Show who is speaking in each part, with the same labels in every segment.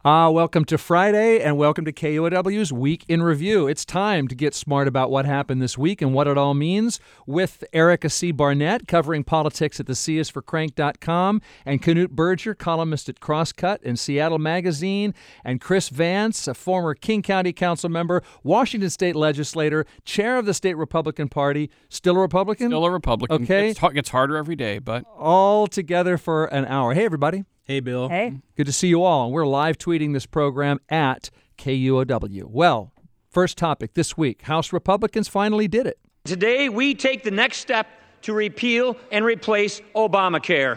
Speaker 1: Welcome to Friday, and welcome to KUOW's Week in Review. It's time to get smart about what happened this week and what it all means with Erica C. Barnett, covering politics at the CisForCrank.com, and Knut Berger, columnist at Crosscut and Seattle Magazine, and Chris Vance, a former King County Council member, Washington State legislator, chair of the state Republican Party. Still a Republican?
Speaker 2: Still a Republican.
Speaker 1: Okay.
Speaker 2: It gets harder every day, but...
Speaker 1: All together for an hour. Hey, everybody.
Speaker 3: Hey, Bill.
Speaker 4: Hey.
Speaker 1: Good to see you all. And we're live tweeting this program at KUOW. Well, first topic this week. House Republicans finally did it.
Speaker 5: Today, we take the next step to repeal and replace Obamacare.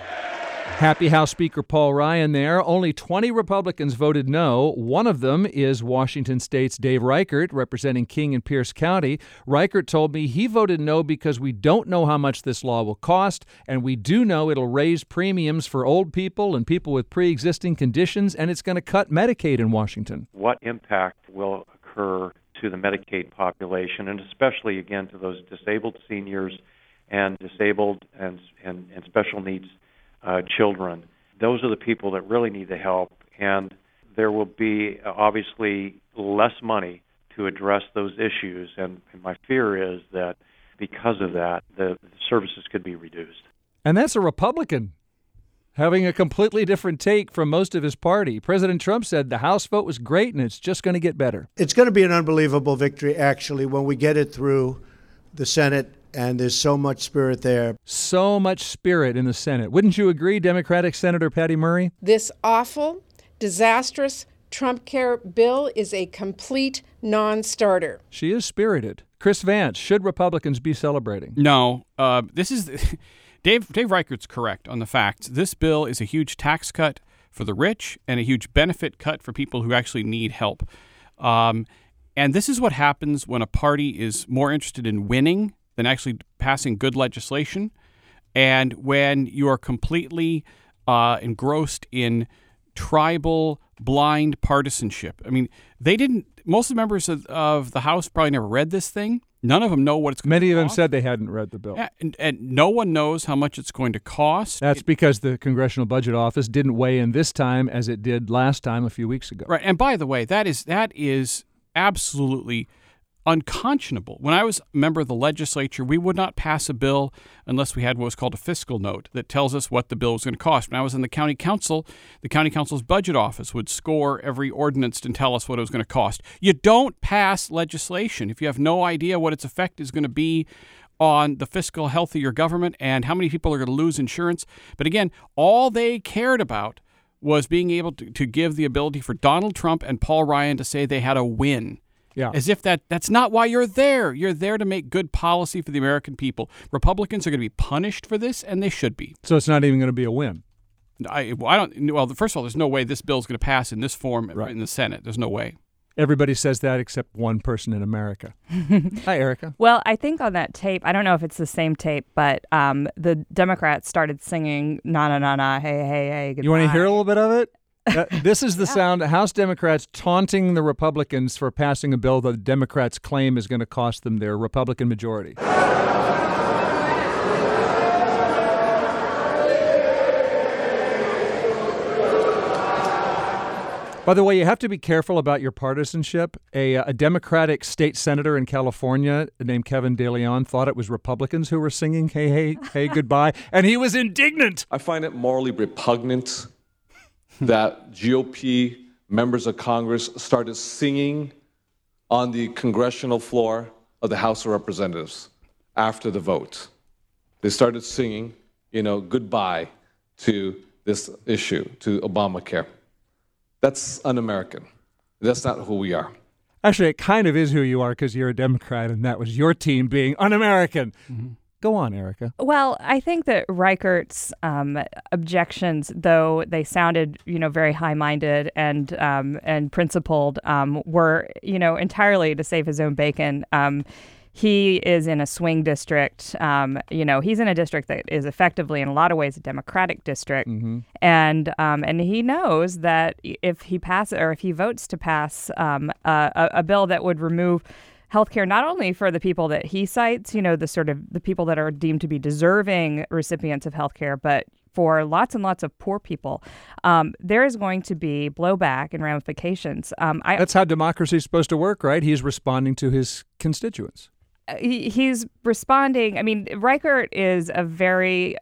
Speaker 1: Happy House Speaker Paul Ryan there. Only 20 Republicans voted no. One of them is Washington State's Dave Reichert, representing King and Pierce County. Reichert told me he voted no because we don't know how much this law will cost, and we do know it'll raise premiums for old people and people with pre-existing conditions, and it's going to cut Medicaid in Washington.
Speaker 6: What impact will occur to the Medicaid population, and especially, again, to those disabled seniors and disabled and special needs children? Those are the people that really need the help, and there will be obviously less money to address those issues, and my fear is that because of that, the services could be reduced.
Speaker 1: And that's a Republican having a completely different take from most of his party. President Trump said the House vote was great and it's just going to get better.
Speaker 7: It's going to be an unbelievable victory, actually, when we get it through the Senate. And there's so much spirit there.
Speaker 1: So much spirit in the Senate. Wouldn't you agree, Democratic Senator Patty Murray?
Speaker 4: This awful, disastrous Trump care bill is a complete non-starter.
Speaker 1: She is spirited. Chris Vance, should Republicans be celebrating?
Speaker 2: No. This is... Dave Reichert's correct on the facts. This bill is a huge tax cut for the rich and a huge benefit cut for people who actually need help. And this is what happens when a party is more interested in winning than actually passing good legislation, and when you are completely engrossed in tribal, blind partisanship. I mean, most of the members of the House probably never read this thing. None of them know what it's going to cost.
Speaker 1: Many of them said they hadn't read the bill.
Speaker 2: Yeah, and no one knows how much it's going to cost.
Speaker 1: That's because the Congressional Budget Office didn't weigh in this time as it did last time a few weeks ago.
Speaker 2: Right, and by the way, that is absolutely unconscionable. When I was a member of the legislature, we would not pass a bill unless we had what was called a fiscal note that tells us what the bill was going to cost. When I was in the county council, the county council's budget office would score every ordinance and tell us what it was going to cost. You don't pass legislation if you have no idea what its effect is going to be on the fiscal health of your government and how many people are going to lose insurance. But again, all they cared about was being able to give the ability for Donald Trump and Paul Ryan to say they had a win.
Speaker 1: Yeah.
Speaker 2: As if that's not why you're there. You're there to make good policy for the American people. Republicans are going to be punished for this, and they should be.
Speaker 1: So it's not even going to be a win.
Speaker 2: Well, first of all, there's no way this bill is going to pass in this form
Speaker 1: Right.
Speaker 2: in the Senate. There's no way.
Speaker 1: Everybody says that except one person in America. Hi, Erica.
Speaker 8: Well, I think on that tape, I don't know if it's the same tape, but the Democrats started singing "Na na na na, hey hey hey." Goodbye.
Speaker 1: You want to hear a little bit of it? This is the sound of House Democrats taunting the Republicans for passing a bill that the Democrats claim is going to cost them their Republican majority. By the way, you have to be careful about your partisanship. A Democratic state senator in California named Kevin De Leon thought it was Republicans who were singing "Hey, hey, hey, goodbye," and he was indignant.
Speaker 9: I find it morally repugnant that GOP members of Congress started singing on the congressional floor of the House of Representatives after the vote. They started singing, goodbye to this issue, to Obamacare. That's un-American. That's not who we are.
Speaker 1: Actually, it kind of is who you are because you're a Democrat, and that was your team being un-American. Mm-hmm. Go on, Erica.
Speaker 8: Well, I think that Reichert's objections, though they sounded, very high-minded and principled, were, entirely to save his own bacon. He is in a swing district. He's in a district that is effectively, in a lot of ways, a Democratic district,
Speaker 1: mm-hmm.
Speaker 8: and he knows that if he passes or if he votes to pass a bill that would remove healthcare not only for the people that he cites, the people that are deemed to be deserving recipients of healthcare, but for lots and lots of poor people, there is going to be blowback and ramifications.
Speaker 1: That's how democracy is supposed to work, right? He's responding to his constituents.
Speaker 8: He's responding. I mean, Reichert is a very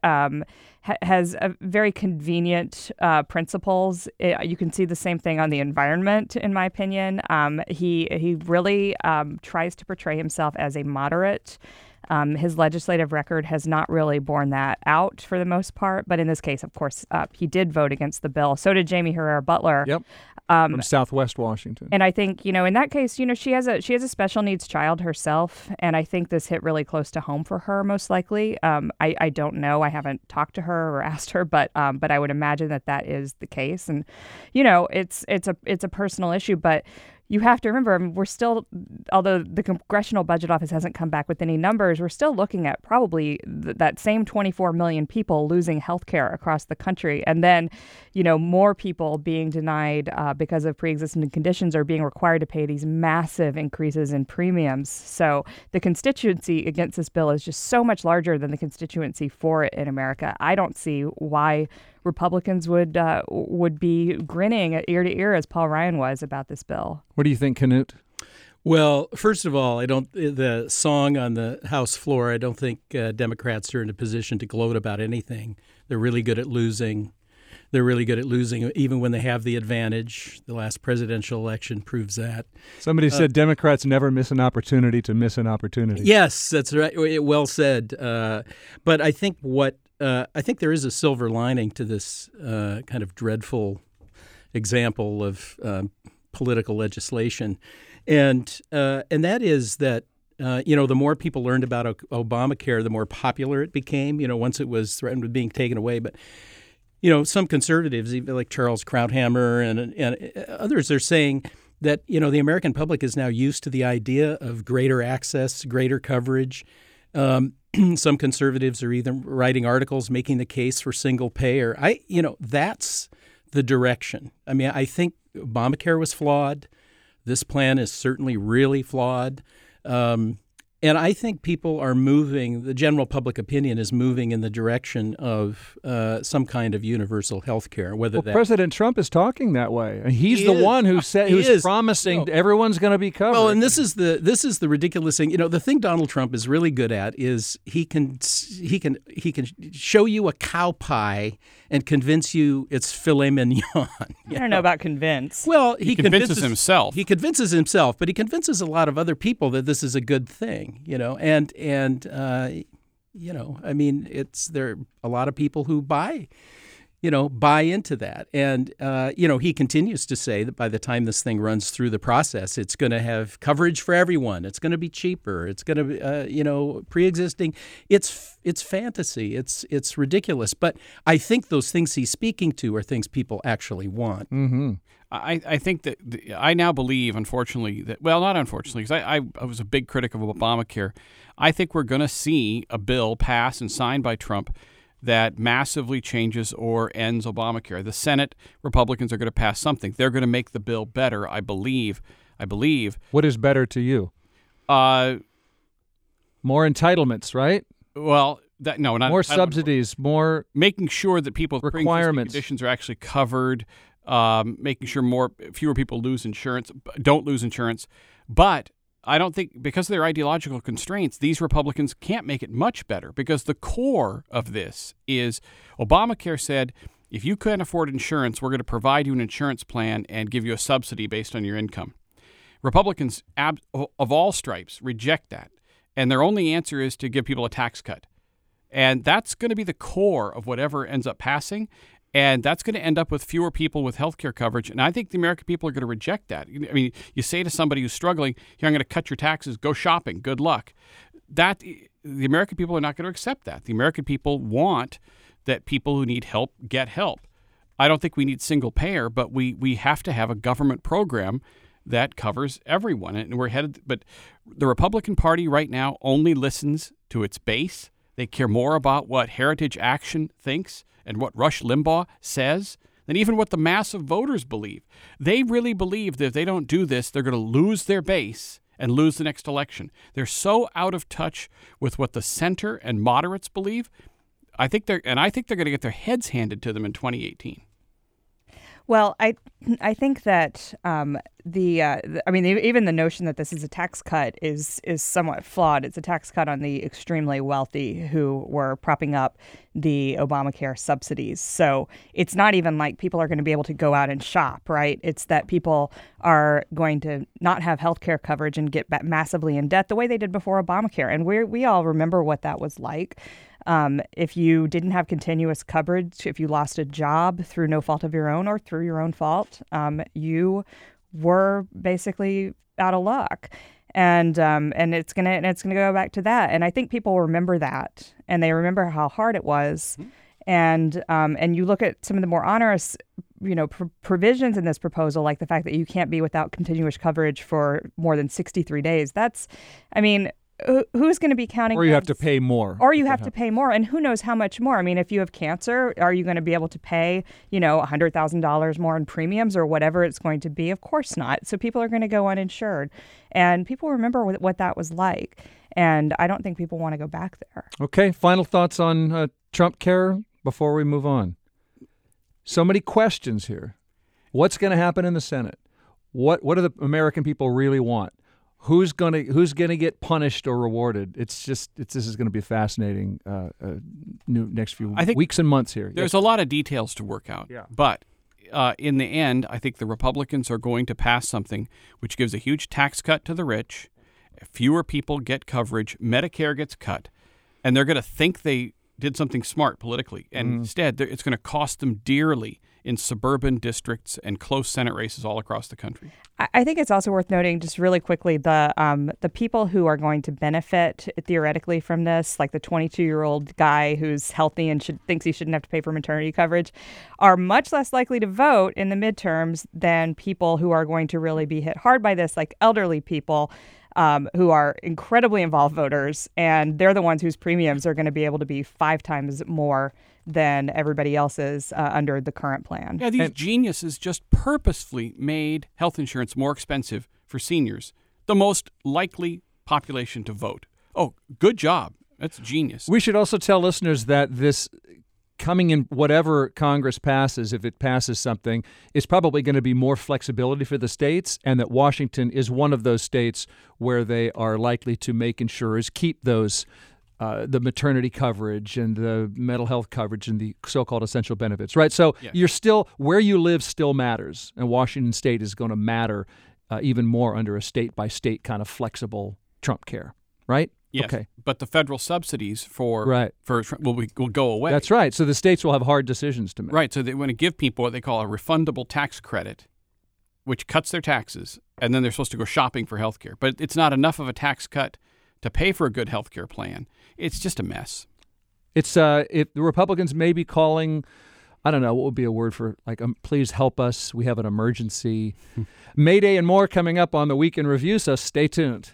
Speaker 8: has a very convenient principles. You can see the same thing on the environment, in my opinion. He really tries to portray himself as a moderate. His legislative record has not really borne that out for the most part. But in this case, of course, he did vote against the bill. So did Jamie Herrera Butler.
Speaker 1: Yep. From Southwest Washington.
Speaker 8: And I think, in that case, she has a special needs child herself. And I think this hit really close to home for her, most likely. I don't know. I haven't talked to her or asked her, but I would imagine that is the case. And, it's a personal issue, but you have to remember, we're still, although the Congressional Budget Office hasn't come back with any numbers, we're still looking at probably that same 24 million people losing health care across the country. And then, more people being denied because of pre-existing conditions or being required to pay these massive increases in premiums. So the constituency against this bill is just so much larger than the constituency for it in America. I don't see why Republicans would be grinning ear to ear as Paul Ryan was about this bill.
Speaker 1: What do you think, Knut?
Speaker 3: Well, first of all, the song on the House floor, I don't think Democrats are in a position to gloat about anything. They're really good at losing. They're really good at losing, even when they have the advantage. The last presidential election proves that.
Speaker 1: Somebody said Democrats never miss an opportunity to miss an opportunity.
Speaker 3: Yes, that's right. Well said. But I think I think there is a silver lining to this kind of dreadful example of political legislation, and that is that the more people learned about Obamacare, the more popular it became. Once it was threatened with being taken away, but some conservatives, even like Charles Krauthammer and others, are saying that the American public is now used to the idea of greater access, greater coverage. Some conservatives are even writing articles making the case for single payer. That's the direction. I mean, I think Obamacare was flawed. This plan is certainly really flawed. And I think people are moving, the general public opinion is moving in the direction of some kind of universal health care.
Speaker 1: President Trump is talking that way. He's the one who's promising everyone's going to be covered.
Speaker 3: Well, and this is the ridiculous thing. The thing Donald Trump is really good at is he can show you a cow pie and convince you it's filet mignon.
Speaker 8: I don't know about convince.
Speaker 3: Well, he
Speaker 2: convinces himself.
Speaker 3: He convinces himself, but he convinces a lot of other people that this is a good thing, and I mean, there are a lot of people who buy into that. And, he continues to say that by the time this thing runs through the process, it's going to have coverage for everyone. It's going to be cheaper. It's going to be, pre-existing. It's fantasy. It's ridiculous. But I think those things he's speaking to are things people actually want.
Speaker 1: Mm-hmm.
Speaker 2: I think that I now believe, unfortunately, not unfortunately, because I was a big critic of Obamacare. I think we're going to see a bill pass and signed by Trump that massively changes or ends Obamacare. The Senate Republicans are going to pass something. They're going to make the bill better, I believe.
Speaker 1: What is better to you?
Speaker 2: More
Speaker 1: entitlements, right?
Speaker 2: Well, not
Speaker 1: more subsidies, more
Speaker 2: making sure that people with
Speaker 1: requirements
Speaker 2: conditions are actually covered. Making sure fewer people don't lose insurance. But I don't think, because of their ideological constraints, these Republicans can't make it much better, because the core of this is Obamacare said, if you can't afford insurance, we're going to provide you an insurance plan and give you a subsidy based on your income. Republicans of all stripes reject that. And their only answer is to give people a tax cut. And that's going to be the core of whatever ends up passing. And that's going to end up with fewer people with health care coverage. And I think the American people are going to reject that. I mean, you say to somebody who's struggling, here, I'm going to cut your taxes, go shopping, good luck. The American people are not going to accept that. The American people want that people who need help get help. I don't think we need single payer, but we have to have a government program that covers everyone. And we're headed, but the Republican Party right now only listens to its base. They care more about what Heritage Action thinks and what Rush Limbaugh says than even what the mass of voters believe. They really believe that if they don't do this, they're going to lose their base and lose the next election. They're so out of touch with what the center and moderates believe. I think they're going to get their heads handed to them in 2018.
Speaker 8: Well, I think that even the notion that this is a tax cut is somewhat flawed. It's a tax cut on the extremely wealthy who were propping up the Obamacare subsidies. So it's not even like people are going to be able to go out and shop, right? It's that people are going to not have health care coverage and get massively in debt the way they did before Obamacare. And we all remember what that was like. If you didn't have continuous coverage, if you lost a job through no fault of your own or through your own fault, you were basically out of luck. And it's gonna go back to that. And I think people remember that, and they remember how hard it was. Mm-hmm. And you look at some of the more onerous, provisions in this proposal, like the fact that you can't be without continuous coverage for more than 63 days. Who's going to be counting?
Speaker 1: Or you have to pay more.
Speaker 8: Or you have to pay more. And who knows how much more? I mean, if you have cancer, are you going to be able to pay, $100,000 more in premiums or whatever it's going to be? Of course not. So people are going to go uninsured. And people remember what that was like. And I don't think people want to go back there.
Speaker 1: Okay. Final thoughts on Trump Care before we move on. So many questions here. What's going to happen in the Senate? What do the American people really want? Who's gonna get punished or rewarded? This is going to be a fascinating next few weeks and months here.
Speaker 2: There's a lot of details to work out.
Speaker 1: Yeah.
Speaker 2: But in the end, I think the Republicans are going to pass something which gives a huge tax cut to the rich. Fewer people get coverage. Medicare gets cut, and they're going to think they did something smart politically, and instead it's going to cost them dearly in suburban districts and close Senate races all across the country.
Speaker 8: I think it's also worth noting, just really quickly, the people who are going to benefit theoretically from this, like the 22-year-old guy who's healthy and thinks he shouldn't have to pay for maternity coverage, are much less likely to vote in the midterms than people who are going to really be hit hard by this, like elderly people who are incredibly involved voters, and they're the ones whose premiums are going to be able to be 5 times more than everybody else's under the current plan.
Speaker 2: Yeah, these geniuses just purposefully made health insurance more expensive for seniors, the most likely population to vote. Oh, good job. That's genius.
Speaker 1: We should also tell listeners that this coming in whatever Congress passes, if it passes something, is probably going to be more flexibility for the states, and that Washington is one of those states where they are likely to make insurers keep those the maternity coverage and the mental health coverage and the so-called essential benefits, right? So You're still, where you live still matters, and Washington State is going to matter even more under a state-by-state kind of flexible Trump care, right?
Speaker 2: Yes,
Speaker 1: okay.
Speaker 2: But the federal subsidies will go away.
Speaker 1: That's right. So the states will have hard decisions to make.
Speaker 2: Right. So they want to give people what they call a refundable tax credit, which cuts their taxes, and then they're supposed to go shopping for health care. But it's not enough of a tax cut to pay for a good health care plan. It's just a mess.
Speaker 1: It's if the Republicans may be calling, I don't know, what would be a word for, like, please help us. We have an emergency. May Day and more coming up on the Week in Review, so stay tuned.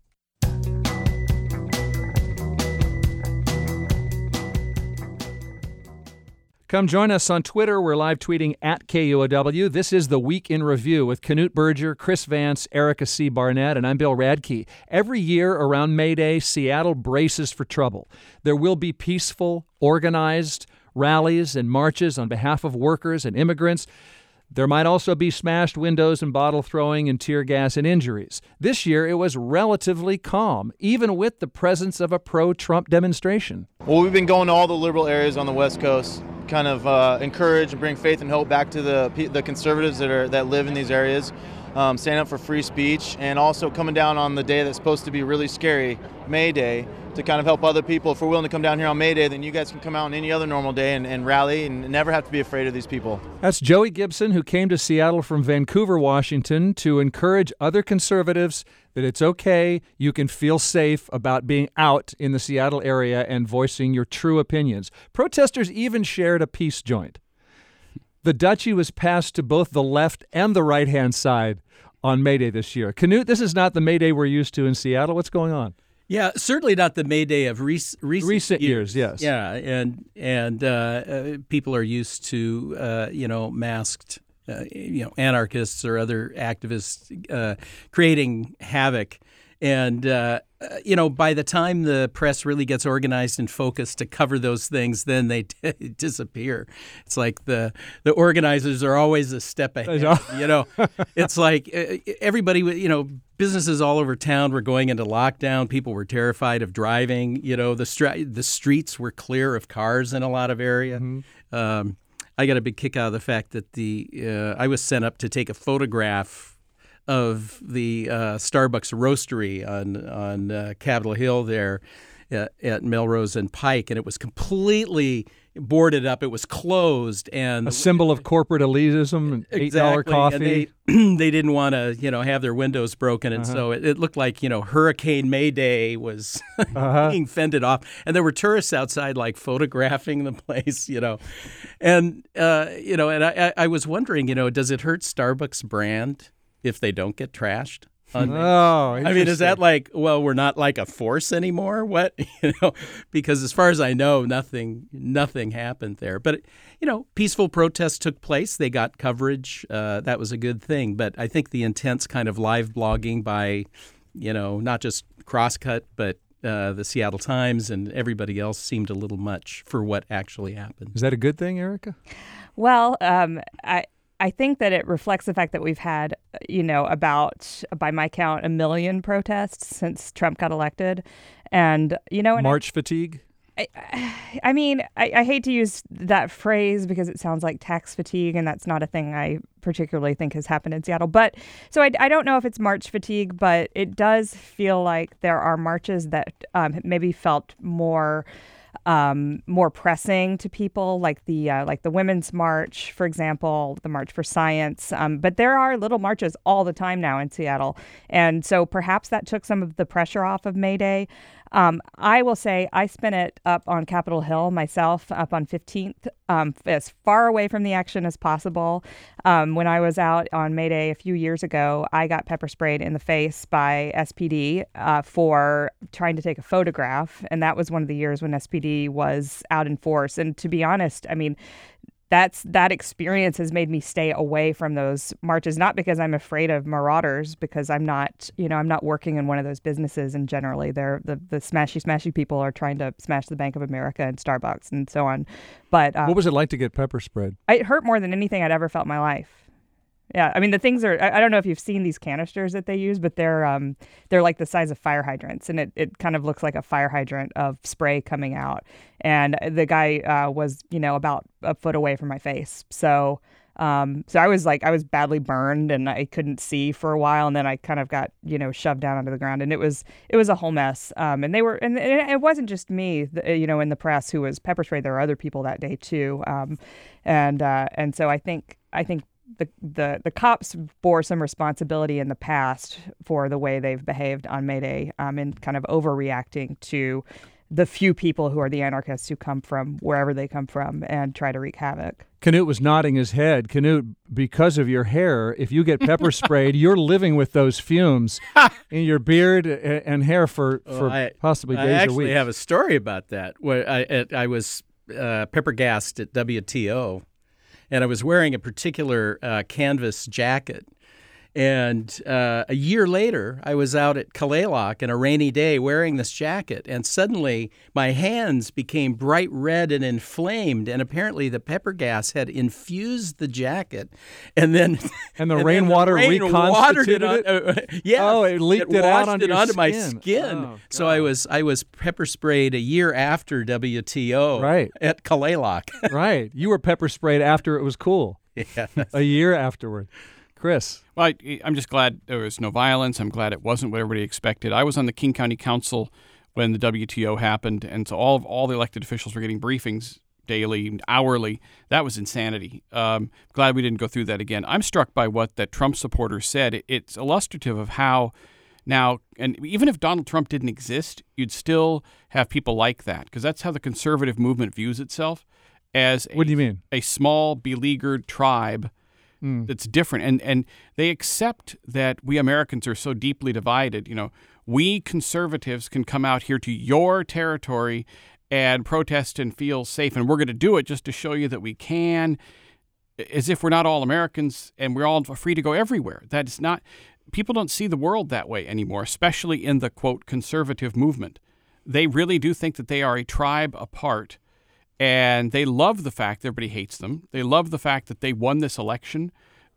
Speaker 1: Come join us on Twitter. We're live tweeting at KUOW. This is the Week in Review with Knute Berger, Chris Vance, Erica C. Barnett, and I'm Bill Radke. Every year around May Day, Seattle braces for trouble. There will be peaceful, organized rallies and marches on behalf of workers and immigrants. There might also be smashed windows and bottle throwing and tear gas and injuries. This year, it was relatively calm, even with the presence of a pro-Trump demonstration.
Speaker 10: Well, we've been going to all the liberal areas on the West Coast, kind of encourage and bring faith and hope back to the conservatives that live in these areas, standing up for free speech, and also coming down on the day that's supposed to be really scary, May Day, to kind of help other people. If we're willing to come down here on May Day, then you guys can come out on any other normal day and rally and never have to be afraid of these people.
Speaker 1: That's Joey Gibson, who came to Seattle from Vancouver, Washington, to encourage other conservatives that it's okay, you can feel safe about being out in the Seattle area and voicing your true opinions. Protesters even shared a peace joint. The duchy was passed to both the left and the right-hand side on May Day this year. Knute, this is not the May Day we're used to in Seattle. What's going on?
Speaker 3: Yeah, certainly not the May Day of recent
Speaker 1: years. Yes.
Speaker 3: Yeah, and people are used to masked anarchists or other activists creating havoc And, by the time the press really gets organized and focused to cover those things, then they disappear. It's like the organizers are always a step ahead. It's like everybody, businesses all over town were going into lockdown. People were terrified of driving. The streets were clear of cars in a lot of area. Mm-hmm. I got a big kick out of the fact that I was sent up to take a photograph of the Starbucks roastery on Capitol Hill there at Melrose and Pike, and it was completely boarded up. It was closed, and
Speaker 1: a symbol of corporate elitism and $8 coffee.
Speaker 3: And they didn't want to, have their windows broken, and so it looked like Hurricane Mayday was being fended off, and there were tourists outside like photographing the place, and and I was wondering, does it hurt Starbucks brand if they don't get trashed?
Speaker 1: I mean,
Speaker 3: is that like, well, we're not like a force anymore? What, because as far as I know, nothing happened there. But, peaceful protests took place. They got coverage. That was a good thing. But I think the intense kind of live blogging by, not just Crosscut, but the Seattle Times and everybody else seemed a little much for what actually happened.
Speaker 1: Is that a good thing, Erica?
Speaker 8: Well, I think that it reflects the fact that we've had, about, by my count, 1 million protests since Trump got elected. And,
Speaker 1: March fatigue?
Speaker 8: I mean, I hate to use that phrase because it sounds like tax fatigue, and that's not a thing I particularly think has happened in Seattle. But so I don't know if it's March fatigue, but it does feel like there are marches that maybe felt more pressing to people, like the Women's March, for example, the March for Science. But there are little marches all the time now in Seattle. And so perhaps that took some of the pressure off of May Day. I will say I spent it up on Capitol Hill myself, up on 15th, as far away from the action as possible. When I was out on May Day a few years ago, I got pepper sprayed in the face by SPD for trying to take a photograph. And that was one of the years when SPD was out in force. And to be honest, I mean, that experience has made me stay away from those marches, not because I'm afraid of marauders, because I'm not working in one of those businesses, and generally they're the smashy people are trying to smash the Bank of America and Starbucks and so on. But
Speaker 1: what was it like to get pepper sprayed?
Speaker 8: It hurt more than anything I'd ever felt in my life. Yeah, I mean, the things are, I don't know if you've seen these canisters that they use, but they're like the size of fire hydrants, and it kind of looks like a fire hydrant of spray coming out. And the guy was, about a foot away from my face. So I was badly burned, and I couldn't see for a while, and then I kind of got, shoved down onto the ground, and it was a whole mess. And it wasn't just me, in the press who was pepper sprayed. There were other people that day too. And so I think the cops bore some responsibility in the past for the way they've behaved on May Day, and kind of overreacting to the few people who are the anarchists who come from wherever they come from and try to wreak havoc.
Speaker 1: Canute was nodding his head. Canute, because of your hair, if you get pepper sprayed, you're living with those fumes in your beard and hair for possibly days or weeks.
Speaker 3: I actually have a story about that. Where I was pepper gassed at WTO. And I was wearing a particular canvas jacket. And a year later, I was out at Kalaloch on a rainy day wearing this jacket. And suddenly, my hands became bright red and inflamed. And apparently, the pepper gas had infused the jacket. And then
Speaker 1: the rainwater reconstituted it?
Speaker 3: Yeah.
Speaker 1: Oh, it leaked it out onto
Speaker 3: my skin.
Speaker 1: Oh,
Speaker 3: so I was pepper sprayed a year after WTO at Kalaloch.
Speaker 1: Right. You were pepper sprayed after it was cool.
Speaker 3: Yeah.
Speaker 1: A year afterward. Chris.
Speaker 2: Well, I'm just glad there was no violence. I'm glad it wasn't what everybody expected. I was on the King County Council when the WTO happened, and so all the elected officials were getting briefings daily, hourly. That was insanity. Glad we didn't go through that again. I'm struck by what that Trump supporter said. It's illustrative of how now, and even if Donald Trump didn't exist, you'd still have people like that, because that's how the conservative movement views itself, as
Speaker 1: what do you mean?
Speaker 2: A small, beleaguered tribe that's different. And they accept that we Americans are so deeply divided. We conservatives can come out here to your territory and protest and feel safe, and we're going to do it just to show you that we can, as if we're not all Americans and we're all free to go everywhere. That is not. people don't see the world that way anymore, especially in the, quote, conservative movement. They really do think that they are a tribe apart, and they love the fact that everybody hates them. They love the fact that they won this election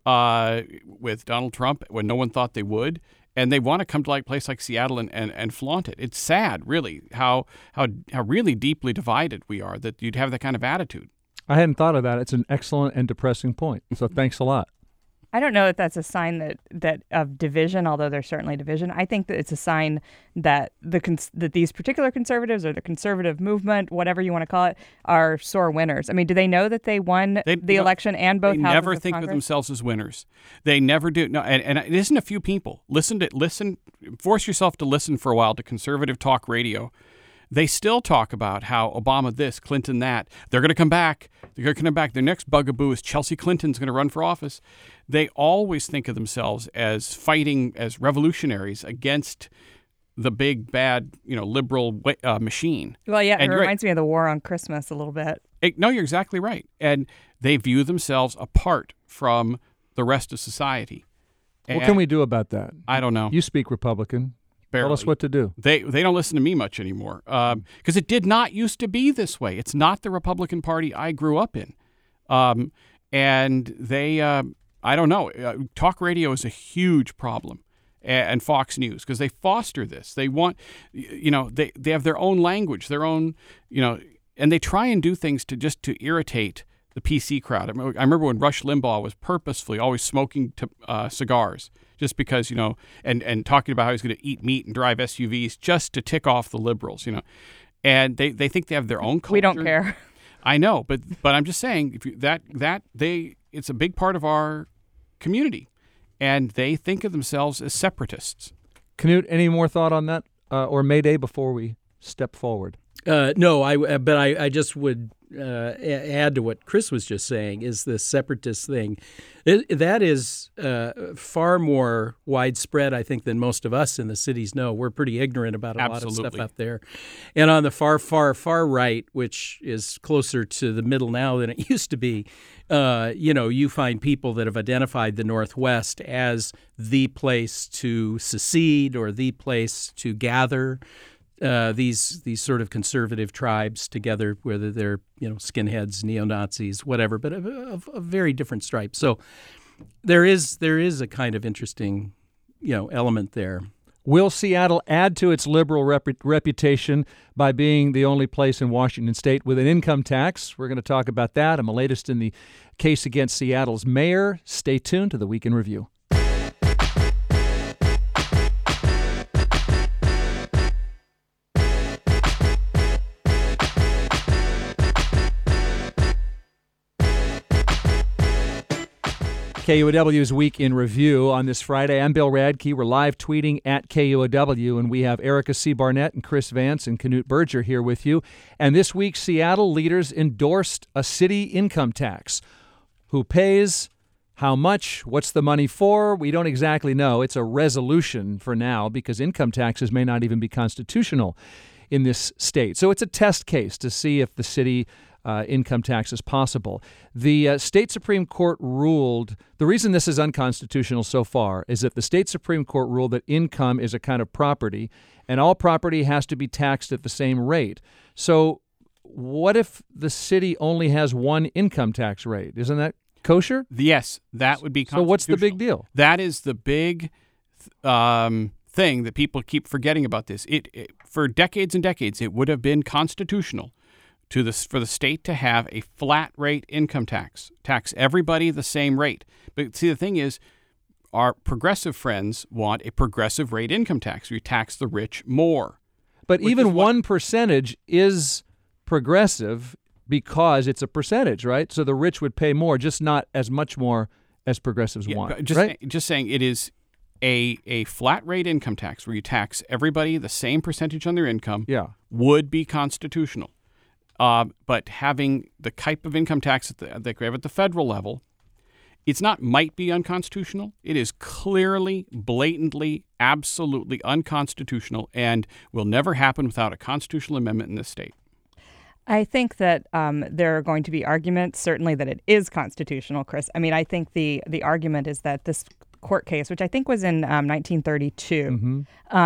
Speaker 2: with Donald Trump when no one thought they would, and they want to come to a place like Seattle and flaunt it. It's sad, really, how really deeply divided we are that you'd have that kind of attitude.
Speaker 1: I hadn't thought of that. It's an excellent and depressing point. So thanks a lot.
Speaker 8: I don't know if that's a sign that of division, although there's certainly division. I think that it's a sign that that these particular conservatives or the conservative movement, whatever you want to call it, are sore winners. I mean, do they know that they won the election and both houses of Congress?
Speaker 2: They never think of themselves as winners. They never do. No, and it isn't a few people. Listen. Force yourself to listen for a while to conservative talk radio. They still talk about how Obama this, Clinton that. They're going to come back. They're going to come back. Their next bugaboo is Chelsea Clinton's going to run for office. They always think of themselves as fighting as revolutionaries against the big, bad, liberal machine.
Speaker 8: Well, yeah, and it reminds me of the war on Christmas a little bit.
Speaker 2: No, you're exactly right. And they view themselves apart from the rest of society.
Speaker 1: What can we do about that?
Speaker 2: I don't know.
Speaker 1: You speak Republican.
Speaker 2: Barely.
Speaker 1: Tell us what to do.
Speaker 2: They don't listen to me much anymore because it did not used to be this way. It's not the Republican Party I grew up in. And they, I don't know, talk radio is a huge problem, and Fox News, because they foster this. They want, they have their own language, their own, and they try and do things to irritate the PC crowd. I remember when Rush Limbaugh was purposefully always smoking cigars. Just because, and talking about how he's going to eat meat and drive SUVs just to tick off the liberals, and they think they have their own culture.
Speaker 8: We don't care.
Speaker 2: I know, but I'm just saying it's a big part of our community, and they think of themselves as separatists.
Speaker 1: Knut, any more thought on that or Mayday before we step forward?
Speaker 3: No, I just would add to what Chris was just saying is the separatist thing. That is far more widespread, I think, than most of us in the cities know. We're pretty ignorant about a lot of stuff up there. And on the far, far, far right, which is closer to the middle now than it used to be, you find people that have identified the Northwest as the place to secede or the place to gather these sort of conservative tribes together, whether they're skinheads, neo-Nazis, whatever, but of very different stripes. So there is a kind of interesting element there.
Speaker 1: Will Seattle add to its liberal reputation by being the only place in Washington state with an income tax? We're going to talk about that and the latest in the case against Seattle's mayor. Stay tuned to the Week in Review. KUOW's Week in Review on this Friday. I'm Bill Radke. We're live tweeting at KUOW, and we have Erica C. Barnett and Chris Vance and Knut Berger here with you. And this week, Seattle leaders endorsed a city income tax. Who pays? How much? What's the money for? We don't exactly know. It's a resolution for now because income taxes may not even be constitutional in this state. So it's a test case to see if the city income tax is possible. The state Supreme Court ruled, the reason this is unconstitutional so far is that the state Supreme Court ruled that income is a kind of property and all property has to be taxed at the same rate. So what if the city only has one income tax rate? Isn't that kosher?
Speaker 2: Yes, that would be constitutional.
Speaker 1: So what's the big deal?
Speaker 2: That is the big thing that people keep forgetting about this. It for decades and decades, it would have been constitutional for the state to have a flat rate income tax everybody the same rate. But see, the thing is, our progressive friends want a progressive rate income tax where you tax the rich more.
Speaker 1: But even 1% is progressive because it's a percentage, right? So the rich would pay more, just not as much more as progressives want.
Speaker 2: Just saying it is a flat rate income tax where you tax everybody the same percentage on their income would be constitutional. But having the type of income tax that we have at the federal level, might be unconstitutional. It is clearly, blatantly, absolutely unconstitutional and will never happen without a constitutional amendment in this state.
Speaker 8: I think that there are going to be arguments, certainly that it is constitutional, Chris. I mean, I think the argument is that this court case, which I think was in 1932,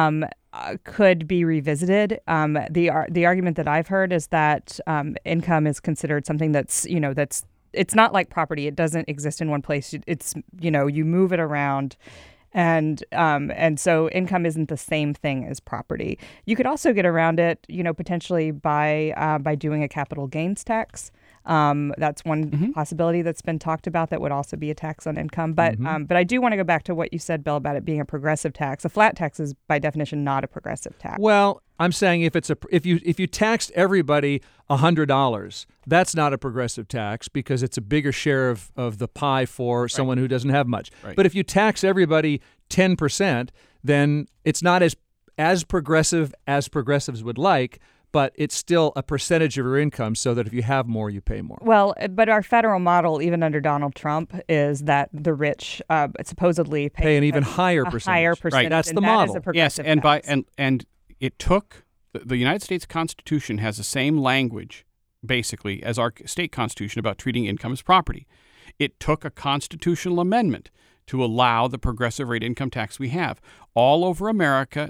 Speaker 8: could be revisited. The argument that I've heard is that income is considered something that's it's not like property. It doesn't exist in one place. It's you move it around. And so income isn't the same thing as property. You could also get around it, potentially by doing a capital gains tax. That's one possibility that's been talked about that would also be a tax on income. But I do want to go back to what you said, Bill, about it being a progressive tax. A flat tax is by definition not a progressive tax.
Speaker 1: Well, I'm saying if you taxed everybody $100, that's not a progressive tax because it's a bigger share of the pie for someone who doesn't have much.
Speaker 2: Right.
Speaker 1: But if you tax everybody 10%, then it's not as progressive as progressives would like, but it's still a percentage of your income so that if you have more, you pay more.
Speaker 8: Well, but our federal model, even under Donald Trump, is that the rich supposedly pay
Speaker 1: an even higher percentage.
Speaker 8: Higher percentage.
Speaker 2: Right.
Speaker 1: That's the
Speaker 8: that
Speaker 1: model.
Speaker 8: is a progressive
Speaker 2: Yes,
Speaker 8: tax.
Speaker 2: and it took the United States Constitution has the same language, basically, as our state constitution about treating income as property. It took a constitutional amendment to allow the progressive rate income tax we have all over America.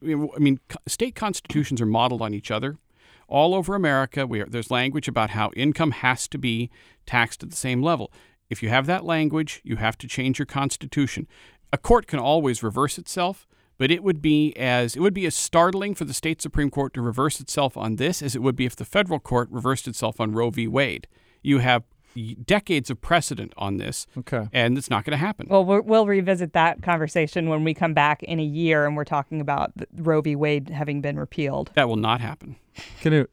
Speaker 2: State constitutions are modeled on each other. All over America, there's language about how income has to be taxed at the same level. If you have that language, you have to change your constitution. A court can always reverse itself, but it would be as startling for the state Supreme Court to reverse itself on this as it would be if the federal court reversed itself on Roe v. Wade. You have decades of precedent on this, and it's not going to happen.
Speaker 8: Well, we'll revisit that conversation when we come back in a year and we're talking about Roe v. Wade having been repealed.
Speaker 2: That will not happen.
Speaker 1: Canute.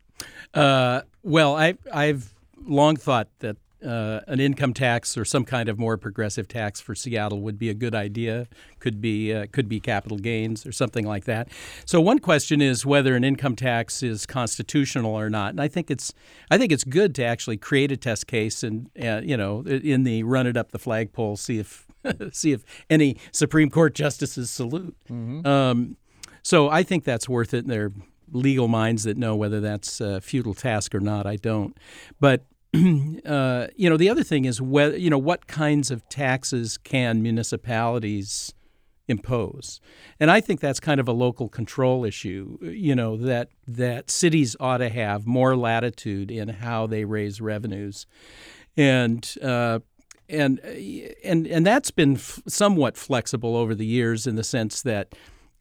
Speaker 3: Well, I've long thought that an income tax or some kind of more progressive tax for Seattle would be a good idea. Could be capital gains or something like that. So one question is whether an income tax is constitutional or not. And I think it's good to actually create a test case and in the run it up the flagpole, see if any Supreme Court justices salute. So I think that's worth it. And there are legal minds that know whether that's a futile task or not. I don't. But the other thing is what kinds of taxes can municipalities impose, and I think that's kind of a local control issue. That cities ought to have more latitude in how they raise revenues, and that's been somewhat flexible over the years in the sense that.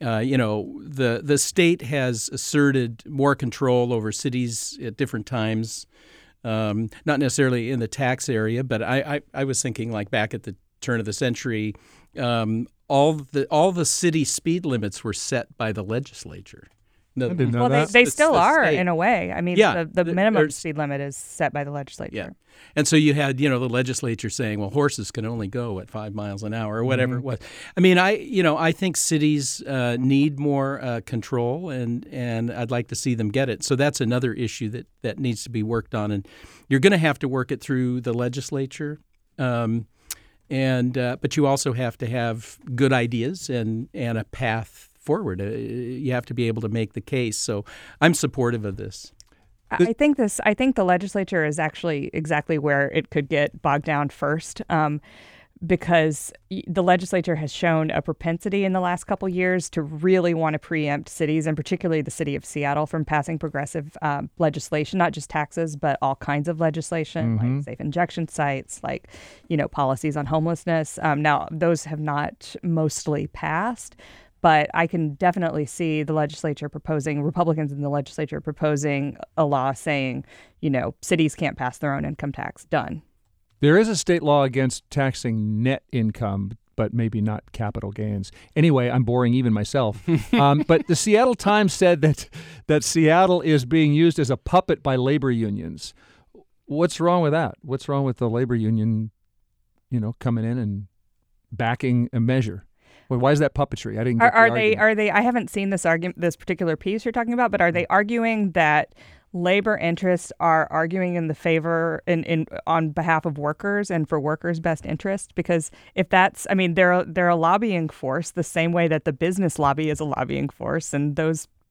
Speaker 3: The state has asserted more control over cities at different times. Not necessarily in the tax area, but I was thinking like back at the turn of the century, all the city speed limits were set by the legislature.
Speaker 1: I didn't know that.
Speaker 8: They still are in a way. I mean,
Speaker 3: Yeah,
Speaker 8: the minimum speed limit is set by the legislature.
Speaker 3: Yeah. And so you had, the legislature saying, well, horses can only go at 5 miles an hour or whatever it was. I mean, I think cities need more control, and I'd like to see them get it. So that's another issue that needs to be worked on, and you're going to have to work it through the legislature. But you also have to have good ideas and a path forward. You have to be able to make the case. So I'm supportive of this.
Speaker 8: I think the legislature is actually exactly where it could get bogged down first, because the legislature has shown a propensity in the last couple years to really want to preempt cities, and particularly the city of Seattle, from passing progressive legislation, not just taxes, but all kinds of legislation, like safe injection sites, like, policies on homelessness. Now, those have not mostly passed. But I can definitely see Republicans in the legislature proposing a law saying, cities can't pass their own income tax. Done.
Speaker 1: There is a state law against taxing net income, but maybe not capital gains. Anyway, I'm boring even myself. But the Seattle Times said that Seattle is being used as a puppet by labor unions. What's wrong with that? What's wrong with the labor union, coming in and backing a measure? Well, why is that puppetry? I didn't get the argument.
Speaker 8: Are they? I haven't seen this particular piece you're talking about, but are they arguing that labor interests are arguing in the favor on behalf of workers and for workers' best interest? Because if that's, they're a lobbying force the same way that the business lobby is a lobbying force, and those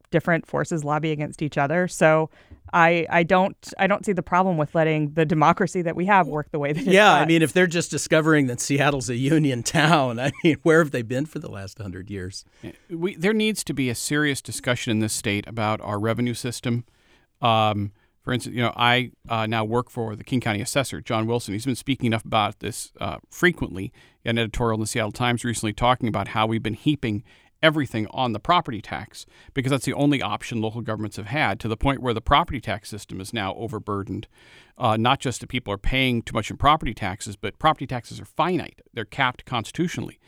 Speaker 8: different forces lobby against each other. So I don't see the problem with letting the democracy that we have work the way that it
Speaker 3: Yeah,
Speaker 8: does.
Speaker 3: I mean, if they're just discovering that Seattle's a union town, I mean, where have they been for the last 100 years?
Speaker 2: There needs to be a serious discussion in this state about our revenue system. For instance, I now work for the King County Assessor, John Wilson. He's been speaking enough about this frequently. He had an editorial in the Seattle Times recently talking about how we've been heaping everything on the property tax because that's the only option local governments have had, to the point where the property tax system is now overburdened. Not just that people are paying too much in property taxes, but property taxes are finite. They're capped constitutionally.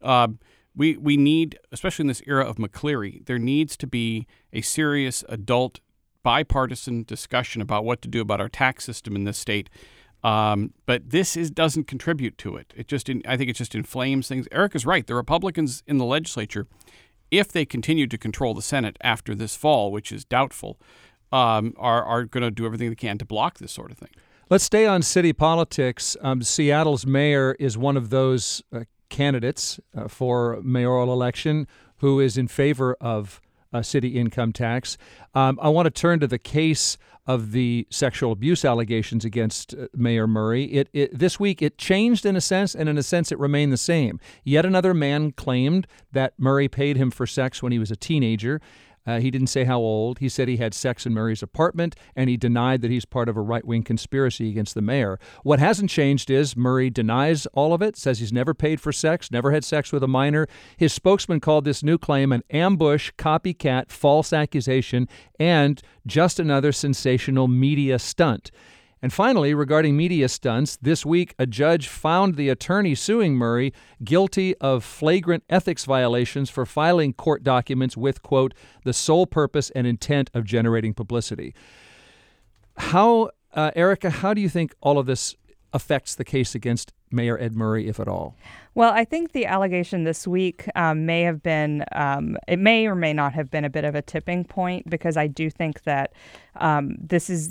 Speaker 2: We need, especially in this era of McCleary, there needs to be a serious adult bipartisan discussion about what to do about our tax system in this state. But this doesn't contribute to it. I think it just inflames things. Eric is right. The Republicans in the legislature, if they continue to control the Senate after this fall, which is doubtful, are going to do everything they can to block this sort of thing.
Speaker 1: Let's stay on city politics. Seattle's mayor is one of those candidates for mayoral election who is in favor of city income tax. I want to turn to the case of the sexual abuse allegations against Mayor Murray. This week it changed in a sense, and in a sense it remained the same. Yet another man claimed that Murray paid him for sex when he was a teenager. He didn't say how old. He said he had sex in Murray's apartment, and he denied that he's part of a right-wing conspiracy against the mayor. What hasn't changed is Murray denies all of it, says he's never paid for sex, never had sex with a minor. His spokesman called this new claim an ambush, copycat, false accusation, and just another sensational media stunt. And finally, regarding media stunts, this week a judge found the attorney suing Murray guilty of flagrant ethics violations for filing court documents with, quote, the sole purpose and intent of generating publicity. Erica, how do you think all of this affects the case against Mayor Ed Murray, if at all?
Speaker 8: Well, I think the allegation this week may have been, it may or may not have been a bit of a tipping point, because I do think that this is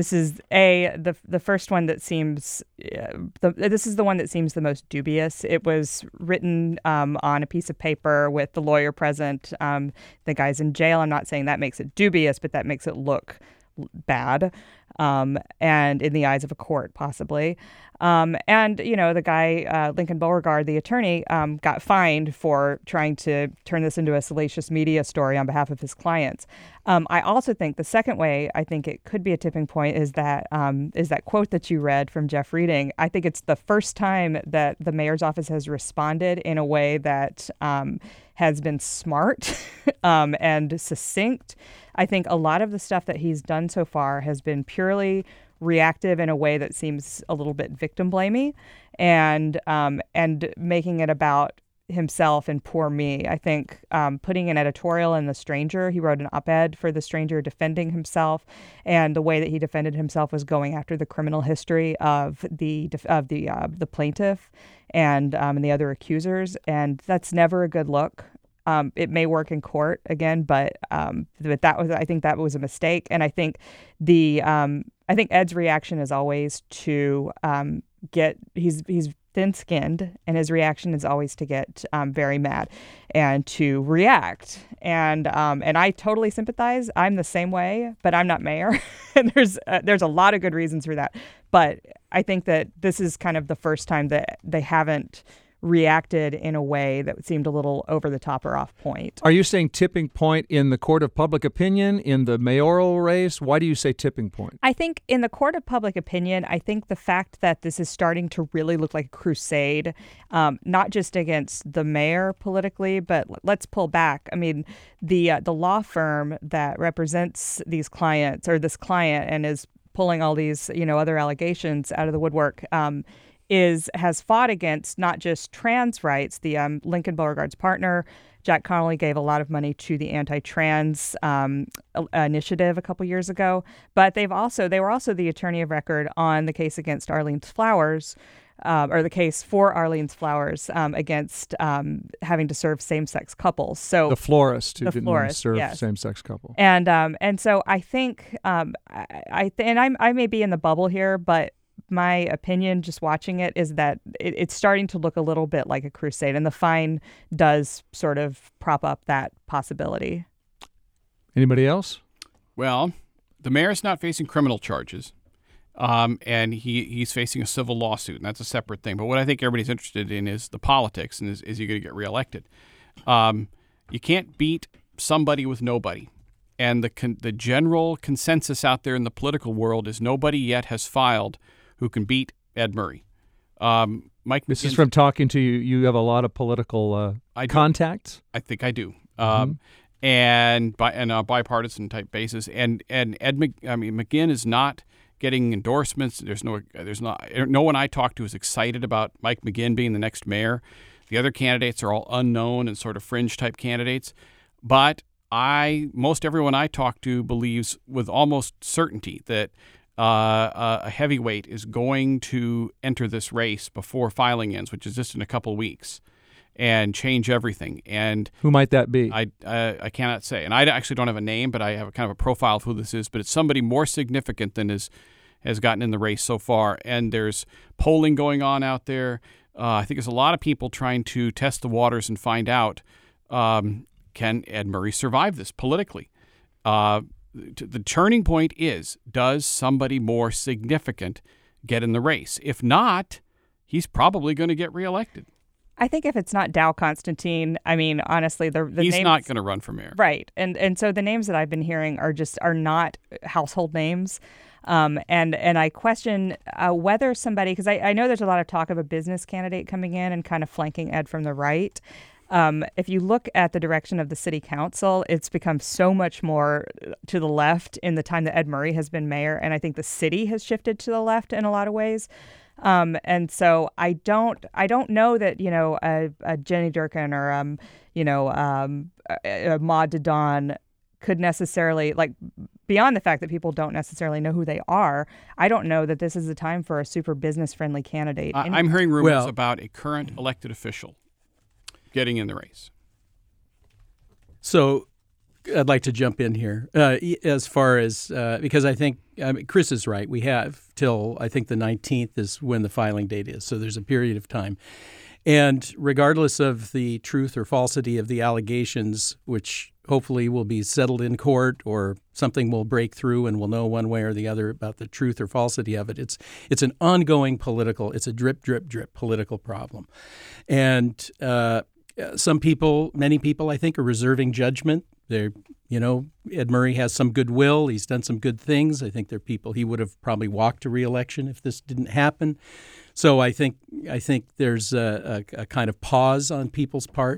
Speaker 8: the first one that seems this is the one that seems the most dubious. It was written on a piece of paper with the lawyer present. The guy's in jail. I'm not saying that makes it dubious, but that makes it look bad, and in the eyes of a court, possibly. And, the guy, Lincoln Beauregard, the attorney, got fined for trying to turn this into a salacious media story on behalf of his clients. I also think the second way I think it could be a tipping point is that quote that you read from Jeff Reading. I think it's the first time that the mayor's office has responded in a way that has been smart and succinct. I think a lot of the stuff that he's done so far has been purely reactive in a way that seems a little bit victim blamey, and making it about himself and poor me. I think putting an editorial in The Stranger, he wrote an op-ed for The Stranger defending himself, and the way that he defended himself was going after the criminal history of the plaintiff and the other accusers, and that's never a good look. It may work in court again, but I think that was a mistake, and I think Ed's reaction is always to he's thin-skinned, and his reaction is always to get very mad and to react. And I totally sympathize. I'm the same way, but I'm not mayor. And there's a lot of good reasons for that. But I think that this is kind of the first time that they haven't reacted in a way that seemed a little over the top or off point.
Speaker 1: Are you saying tipping point in the court of public opinion, in the mayoral race? Why do you say tipping point?
Speaker 8: I think in the court of public opinion, I think the fact that this is starting to really look like a crusade, not just against the mayor politically, but let's pull back. I mean, the law firm that represents these clients, or this client, and is pulling all these other allegations out of the woodwork, has fought against not just trans rights. The Lincoln Beauregard's partner, Jack Connolly, gave a lot of money to the anti-trans initiative a couple years ago, but they were also the attorney of record on the case against Arlene's Flowers, or the case for Arlene's Flowers against having to serve same-sex couples. So
Speaker 1: the florist who didn't want to serve same-sex couple.
Speaker 8: And so I think I may be in the bubble here, but my opinion, just watching it, is that it's starting to look a little bit like a crusade, and the fine does sort of prop up that possibility.
Speaker 1: Anybody else?
Speaker 2: Well, the mayor's not facing criminal charges, and he's facing a civil lawsuit, and that's a separate thing. But what I think everybody's interested in is the politics, and is he going to get reelected? You can't beat somebody with nobody. And the general consensus out there in the political world is nobody yet has filed who can beat Ed Murray. Mike,
Speaker 1: this is from talking to you. You have a lot of political contacts.
Speaker 2: I think I do, and on a bipartisan type basis. And McGinn is not getting endorsements. No one I talk to is excited about Mike McGinn being the next mayor. The other candidates are all unknown and sort of fringe type candidates, but most everyone I talk to believes with almost certainty that a heavyweight is going to enter this race before filing ends, which is just in a couple of weeks, and change everything. And
Speaker 1: who might that be?
Speaker 2: I cannot say, and I actually don't have a name, but I have a kind of a profile of who this is. But it's somebody more significant than has gotten in the race so far. And there's polling going on out there. I think there's a lot of people trying to test the waters and find out. Can Ed Murray survive this politically? The turning point is, does somebody more significant get in the race? If not, he's probably going to get reelected.
Speaker 8: I think if it's not Dow Constantine, I mean, honestly, the
Speaker 2: he's
Speaker 8: names,
Speaker 2: not going to run for mayor.
Speaker 8: Right. And so the names that I've been hearing are not household names. And I question whether somebody, because I know there's a lot of talk of a business candidate coming in and kind of flanking Ed from the right. If you look at the direction of the city council, it's become so much more to the left in the time that Ed Murray has been mayor. And I think the city has shifted to the left in a lot of ways. And so I don't know that, a Jenny Durkan or, a Maud Dodon could necessarily, beyond the fact that people don't necessarily know who they are, I don't know that this is the time for a super business-friendly candidate.
Speaker 2: I'm hearing rumors about a current elected official getting in the race.
Speaker 3: So I'd like to jump in here as far as because I think Chris is right. We have till I think the 19th is when the filing date is. So there's a period of time. And regardless of the truth or falsity of the allegations, which hopefully will be settled in court or something will break through and we'll know one way or the other about the truth or falsity of it, it's an ongoing it's a drip, drip, drip political problem. And many people, I think, are reserving judgment. Ed Murray has some goodwill. He's done some good things. I think there are people he would have probably walked to re-election if this didn't happen. So I think there's a kind of pause on people's part.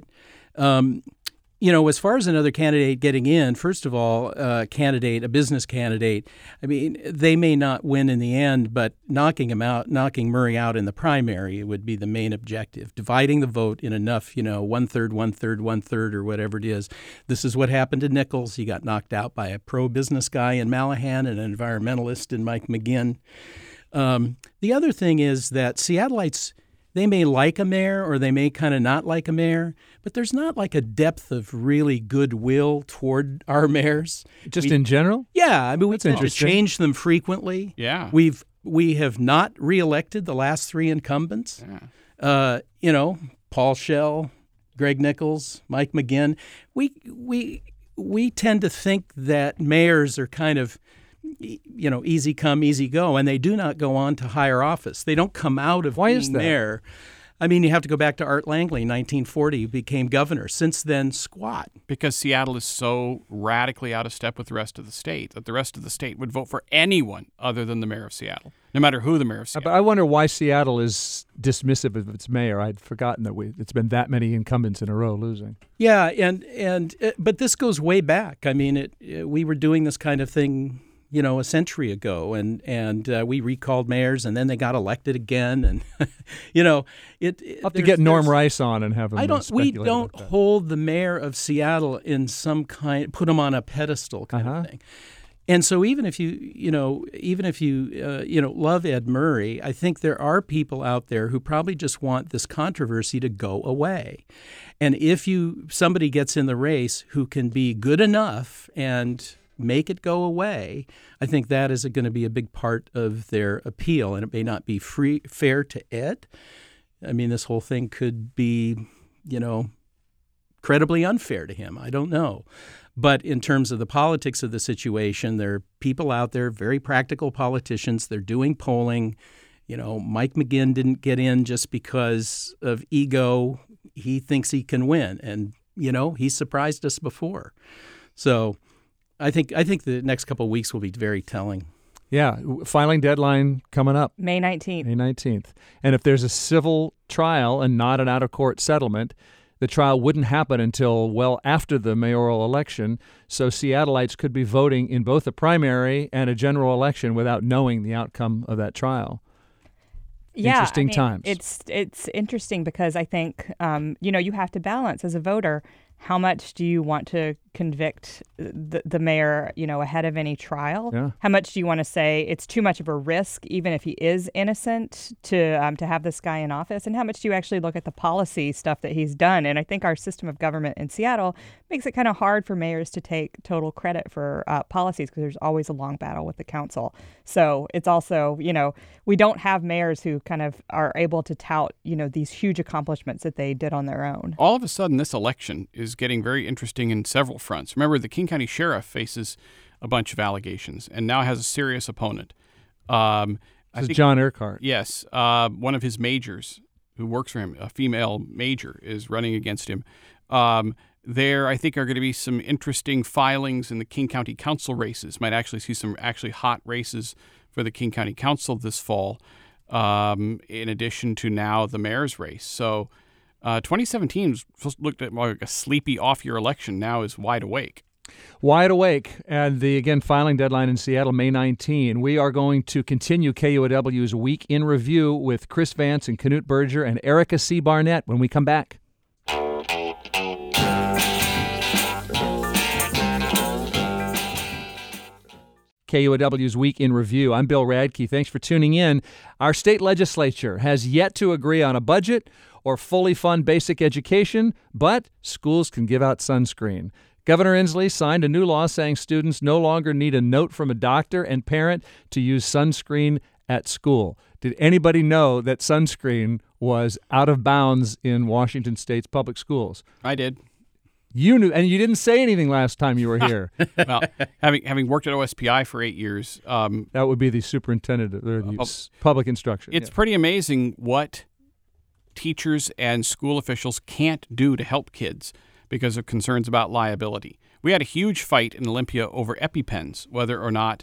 Speaker 3: As far as another candidate getting in, first of all, a business candidate, I mean, they may not win in the end, but knocking Murray out in the primary would be the main objective. Dividing the vote in enough, 1/3, 1/3, 1/3, or whatever it is. This is what happened to Nichols. He got knocked out by a pro-business guy in Malahan and an environmentalist in Mike McGinn. The other thing is that Seattleites, they may like a mayor or they may kind of not like a mayor, but there's not like a depth of really goodwill toward our mayors.
Speaker 1: Just in general?
Speaker 3: Yeah. I mean, we tend to change them frequently.
Speaker 2: Yeah.
Speaker 3: We have not reelected the last three incumbents.
Speaker 2: Yeah.
Speaker 3: Paul Schell, Greg Nichols, Mike McGinn. We tend to think that mayors are kind of easy come, easy go, and they do not go on to higher office. They don't come out of being mayor. I mean, you have to go back to Art Langley, 1940, who became governor. Since then, squat.
Speaker 2: Because Seattle is so radically out of step with the rest of the state that the rest of the state would vote for anyone other than the mayor of Seattle, no matter who the mayor of Seattle.
Speaker 1: But I wonder why Seattle is dismissive of its mayor. I'd forgotten that it's been that many incumbents in a row losing.
Speaker 3: Yeah, but this goes way back. I mean, we were doing this kind of thing a century ago, and we recalled mayors, and then they got elected again, and
Speaker 1: I'll have to get Norm Rice on and have him.
Speaker 3: We don't hold the mayor of Seattle in some kind, put him on a pedestal kind of thing. And so even if you love Ed Murray, I think there are people out there who probably just want this controversy to go away. And if somebody gets in the race who can be good enough and make it go away, I think that is going to be a big part of their appeal, and it may not be fair to Ed. I mean, this whole thing could be, incredibly unfair to him. I don't know. But in terms of the politics of the situation, there are people out there, very practical politicians. They're doing polling. Mike McGinn didn't get in just because of ego. He thinks he can win. And, he surprised us before. So I think the next couple of weeks will be very telling.
Speaker 1: Yeah, filing deadline coming up.
Speaker 8: May 19th.
Speaker 1: May 19th. And if there's a civil trial and not an out-of-court settlement, the trial wouldn't happen until well after the mayoral election. So Seattleites could be voting in both a primary and a general election without knowing the outcome of that trial.
Speaker 8: Yeah,
Speaker 1: interesting times.
Speaker 8: It's interesting because I think, you have to balance as a voter. How much do you want to convict the mayor, ahead of any trial?
Speaker 1: Yeah.
Speaker 8: How much do you want to say it's too much of a risk, even if he is innocent, to have this guy in office? And how much do you actually look at the policy stuff that he's done? And I think our system of government in Seattle makes it kind of hard for mayors to take total credit for policies because there's always a long battle with the council. So it's also, we don't have mayors who kind of are able to tout, these huge accomplishments that they did on their own.
Speaker 2: All of a sudden, this election is getting very interesting in several fronts. Remember, the King County Sheriff faces a bunch of allegations and now has a serious opponent.
Speaker 1: This is John Urquhart.
Speaker 2: Yes. One of his majors who works for him, a female major, is running against him. There, I think, are going to be some interesting filings in the King County Council races. Might actually see some actually hot races for the King County Council this fall, in addition to now the mayor's race. So 2017 looked at more like a sleepy off-year election. Now is wide awake.
Speaker 1: Wide awake. And the, again, filing deadline in Seattle, May 19. We are going to continue KUOW's Week in Review with Chris Vance and Knute Berger and Erica C. Barnett when we come back. KUOW's Week in Review. I'm Bill Radke. Thanks for tuning in. Our state legislature has yet to agree on a budget or fully fund basic education, but schools can give out sunscreen. Governor Inslee signed a new law saying students no longer need a note from a doctor and parent to use sunscreen at school. Did anybody know that sunscreen was out of bounds in Washington State's public schools?
Speaker 2: I did.
Speaker 1: You knew, and you didn't say anything last time you were here.
Speaker 2: Well, having worked at OSPI for 8 years.
Speaker 1: That would be the superintendent of the public instruction.
Speaker 2: It's pretty amazing what teachers and school officials can't do to help kids because of concerns about liability. We had a huge fight in Olympia over EpiPens, whether or not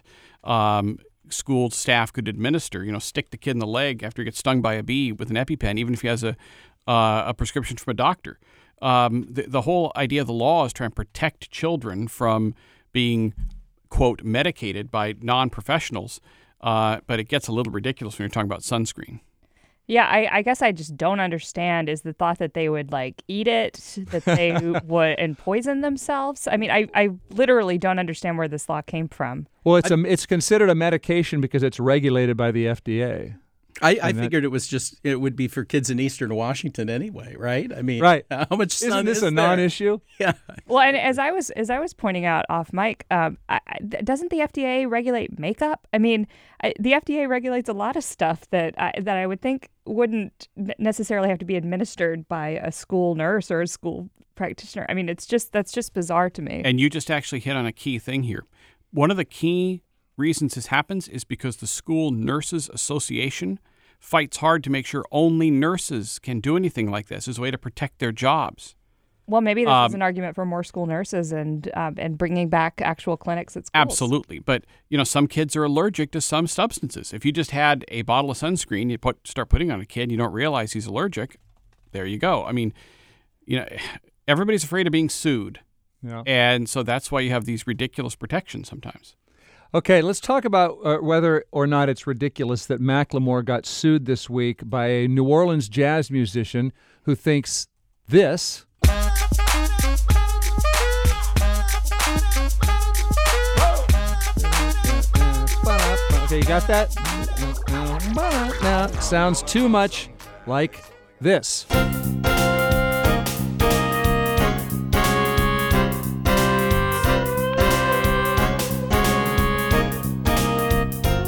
Speaker 2: school staff could administer, stick the kid in the leg after he gets stung by a bee with an EpiPen, even if he has a prescription from a doctor. The whole idea of the law is trying to protect children from being, quote, medicated by non-professionals, but it gets a little ridiculous when you're talking about sunscreen.
Speaker 8: Yeah, I guess I just don't understand is the thought that they would eat it, that they would and poison themselves. I mean, I literally don't understand where this law came from.
Speaker 1: Well, it's considered a medication because it's regulated by the FDA.
Speaker 3: I figured it would be for kids in Eastern Washington anyway, right? I mean,
Speaker 1: right.
Speaker 3: How much sun
Speaker 1: Isn't this
Speaker 3: is
Speaker 1: a
Speaker 3: there?
Speaker 1: non-issue?
Speaker 3: Yeah.
Speaker 8: Well, and as I was pointing out off mic, doesn't the FDA regulate makeup? I mean, the FDA regulates a lot of stuff that I would think wouldn't necessarily have to be administered by a school nurse or a school practitioner. I mean, that's just bizarre to me.
Speaker 2: And you just actually hit on a key thing here. One of the key reasons this happens is because the School Nurses Association fights hard to make sure only nurses can do anything like this as a way to protect their jobs.
Speaker 8: Well, maybe this is an argument for more school nurses and bringing back actual clinics at schools.
Speaker 2: Absolutely. But, some kids are allergic to some substances. If you just had a bottle of sunscreen, you start putting on a kid, you don't realize he's allergic, there you go. I mean, everybody's afraid of being sued.
Speaker 1: Yeah.
Speaker 2: And so that's why you have these ridiculous protections sometimes.
Speaker 1: Okay, let's talk about whether or not it's ridiculous that Macklemore got sued this week by a New Orleans jazz musician who thinks this. Okay, you got that? Now, sounds too much like this.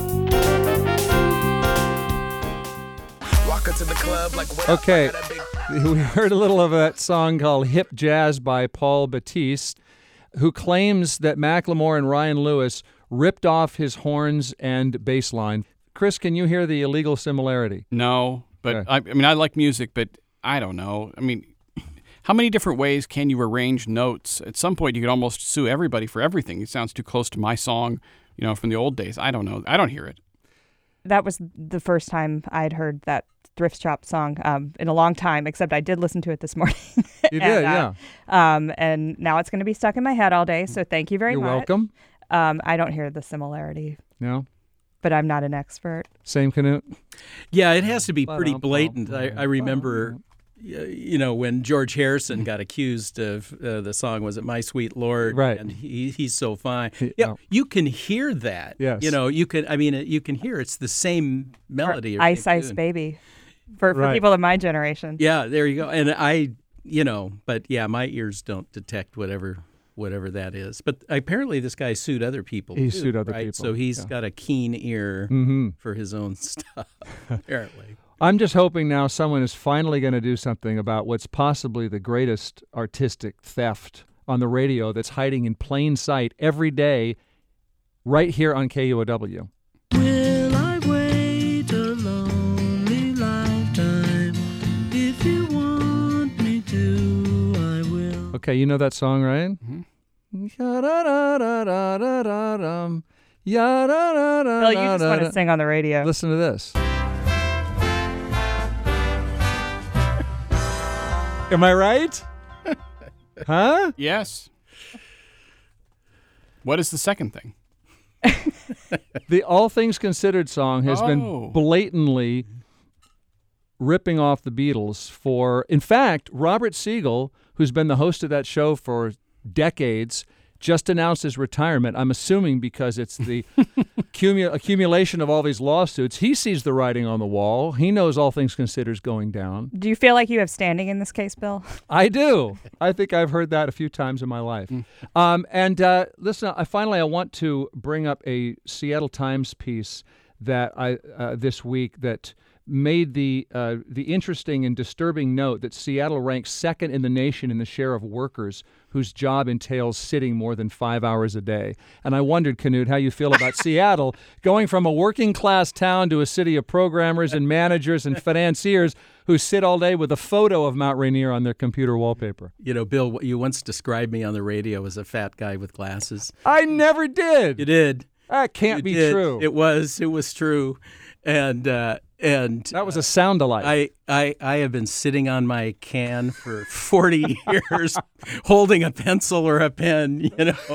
Speaker 1: Okay, We heard a little of that song called Hip Jazz by Paul Batiste, who claims that Macklemore and Ryan Lewis ripped off his horns and bass line. Chris, can you hear the illegal similarity?
Speaker 2: No, but
Speaker 1: Okay.
Speaker 2: I mean, I like music, but I don't know. I mean, how many different ways can you arrange notes? At some point, you could almost sue everybody for everything. It sounds too close to my song, from the old days. I don't know. I don't hear it.
Speaker 8: That was the first time I'd heard that Thrift Shop song in a long time, except I did listen to it this morning.
Speaker 1: You did, yeah.
Speaker 8: And now it's going to be stuck in my head all day, so thank you very
Speaker 1: You're
Speaker 8: much.
Speaker 1: welcome.
Speaker 8: I don't hear the similarity,
Speaker 1: No?
Speaker 8: but I'm not an expert.
Speaker 1: Same, Canute?
Speaker 3: Yeah, it has to be pretty blatant. I remember, when George Harrison got accused of the song, was it My Sweet Lord?
Speaker 1: Right.
Speaker 3: And he's so fine.
Speaker 1: Yeah.
Speaker 3: You can hear that.
Speaker 1: Yes.
Speaker 3: You can hear it's the same melody. Or
Speaker 8: Ice
Speaker 3: same
Speaker 8: Ice
Speaker 3: tune.
Speaker 8: Baby for
Speaker 1: Right.
Speaker 8: people of my generation.
Speaker 3: Yeah, there you go. And but yeah, my ears don't detect whatever that is. But apparently this guy sued other people.
Speaker 1: He
Speaker 3: too,
Speaker 1: sued other
Speaker 3: right?
Speaker 1: people,
Speaker 3: So he's
Speaker 1: yeah.
Speaker 3: got a keen ear
Speaker 1: Mm-hmm.
Speaker 3: for his own stuff, apparently.
Speaker 1: I'm just hoping now someone is finally going to do something about what's possibly the greatest artistic theft on the radio that's hiding in plain sight every day right here on KUOW.
Speaker 11: Will I wait a lonely lifetime? If you want me to, I will.
Speaker 1: Okay, you know that song, right?
Speaker 2: Mm-hmm.
Speaker 1: Ya-da-da-da-da-da-da-dum.
Speaker 8: Bill, you just want to sing on the radio.
Speaker 1: Listen to this. Am I right? Huh?
Speaker 2: Yes. What is the second thing?
Speaker 1: The All Things Considered song has
Speaker 2: Oh.
Speaker 1: been blatantly ripping off the Beatles for, in fact, Robert Siegel, who's been the host of that show for decades, just announced his retirement. I'm assuming because it's the accumulation of all these lawsuits. He sees the writing on the wall. He knows All Things Considered is going down.
Speaker 8: Do you feel like you have standing in this case, Bill?
Speaker 1: I do. I think I've heard that a few times in my life. Listen, I want to bring up a Seattle Times piece that this week that made the interesting and disturbing note that Seattle ranks second in the nation in the share of workers whose job entails sitting more than 5 hours a day. And I wondered, Canute, how you feel about Seattle going from a working class town to a city of programmers and managers and financiers who sit all day with a photo of Mount Rainier on their computer wallpaper.
Speaker 3: Bill, you once described me on the radio as a fat guy with glasses.
Speaker 1: I never did.
Speaker 3: You did.
Speaker 1: That can't be true.
Speaker 3: It was true. And
Speaker 1: that was a sound alike.
Speaker 3: I have been sitting on my can for 40 years, holding a pencil or a pen,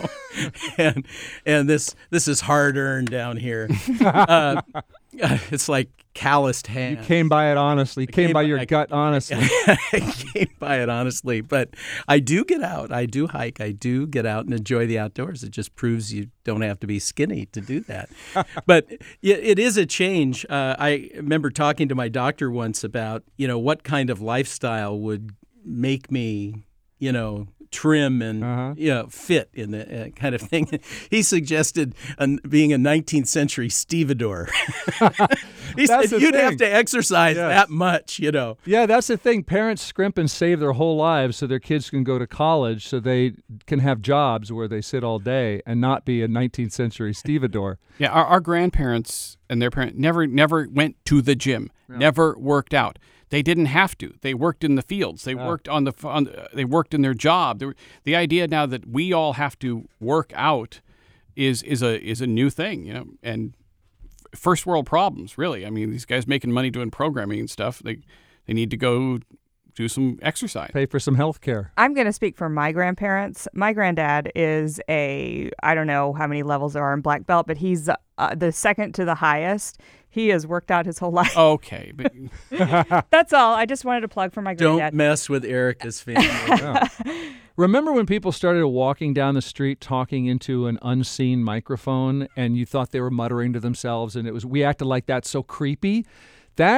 Speaker 3: and this is hard earned down here. It's like calloused hands.
Speaker 1: You came by it honestly. Came by your gut honestly.
Speaker 3: I came by it honestly, but I do get out. I do hike. I do get out and enjoy the outdoors. It just proves you don't have to be skinny to do that. But it is a change. I remember talking to my doctor once about, what kind of lifestyle would make me, trim and fit in the kind of thing. He suggested being a 19th century stevedore. He said you'd have to exercise that much,
Speaker 1: Yeah, that's the thing. Parents scrimp and save their whole lives so their kids can go to college so they can have jobs where they sit all day and not be a 19th century stevedore.
Speaker 2: Yeah, our grandparents and their parents never went to the gym, never worked out. They didn't have to. They worked in the fields. They worked they worked in their job. The idea now that we all have to work out is a new thing, and first world problems, really. I mean, these guys making money doing programming and stuff, they need to go do some exercise.
Speaker 1: Pay for some health care.
Speaker 8: I'm going to speak for my grandparents. My granddad is I don't know how many levels there are in black belt, but he's the second to the highest. He has worked out his whole life.
Speaker 2: Okay. But
Speaker 8: that's all. I just wanted to plug for my granddad.
Speaker 3: Don't mess with Erica's family.
Speaker 1: Remember when people started walking down the street talking into an unseen microphone and you thought they were muttering to themselves and we acted like that's so creepy? That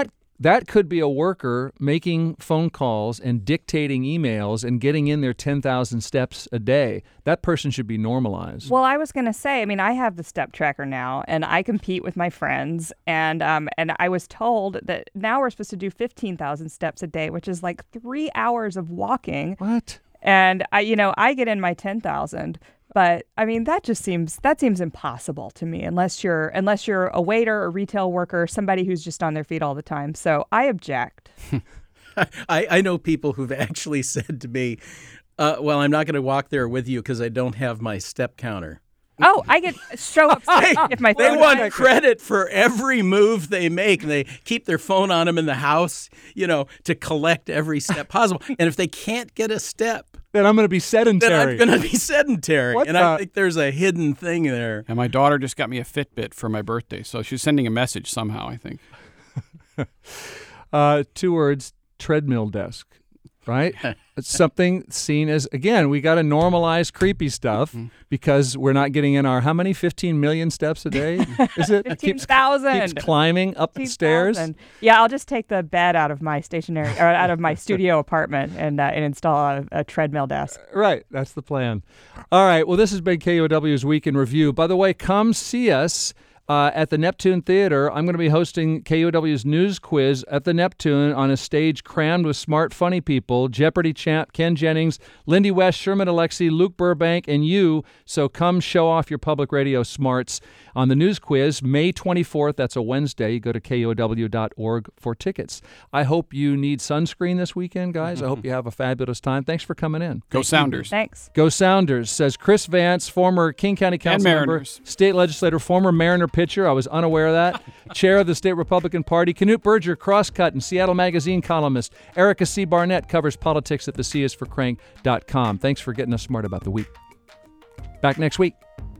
Speaker 1: that could be a worker making phone calls and dictating emails and getting in their 10,000 steps a day. That person should be normalized.
Speaker 8: Well, I was going to say, I mean, I have the step tracker now, and I compete with my friends, and I was told that now we're supposed to do 15,000 steps a day, which is like 3 hours of walking.
Speaker 1: What?
Speaker 8: And I get in my 10,000. But I mean, that seems impossible to me unless you're a waiter, a retail worker, somebody who's just on their feet all the time. So I object.
Speaker 3: I know people who've actually said to me, well, I'm not going to walk there with you because I don't have my step counter.
Speaker 8: Oh, I get so upset if my phone
Speaker 3: They want credit for every move they make. They keep their phone on them in the house, to collect every step possible. And if they can't get a step,
Speaker 1: then I'm going to be sedentary.
Speaker 3: Then I'm going to be sedentary. I think there's a hidden thing there.
Speaker 2: And my daughter just got me a Fitbit for my birthday, so she's sending a message somehow, I think.
Speaker 1: 2 words, treadmill desk, right? It's something seen as, again, we got to normalize creepy stuff because we're not getting in our, how many, 15 million steps a day? Is it?
Speaker 8: 15,000.
Speaker 1: Keeps climbing up the stairs.
Speaker 8: Yeah, I'll just take the bed out of my out of my studio apartment and install a treadmill desk.
Speaker 1: Right, that's the plan. All right, well, this has been KUOW's Week in Review. By the way, come see us at the Neptune Theater. I'm going to be hosting KUOW's News Quiz at the Neptune on a stage crammed with smart, funny people. Jeopardy champ Ken Jennings, Lindy West, Sherman Alexie, Luke Burbank, and you. So come show off your public radio smarts on the News Quiz, May 24th. That's a Wednesday. Go to KUOW.org for tickets. I hope you need sunscreen this weekend, guys. I hope you have a fabulous time. Thanks for coming in.
Speaker 2: Go Sounders.
Speaker 8: Thanks.
Speaker 1: Go Sounders, says Chris Vance, former King County Council member, state legislator, former Mariner pitcher. I was unaware of that. Chair of the state Republican Party. Knute Berger, Crosscut and Seattle Magazine columnist. Erica C. Barnett covers politics at thecisforcrank.com. Thanks for getting us smart about the week. Back next week.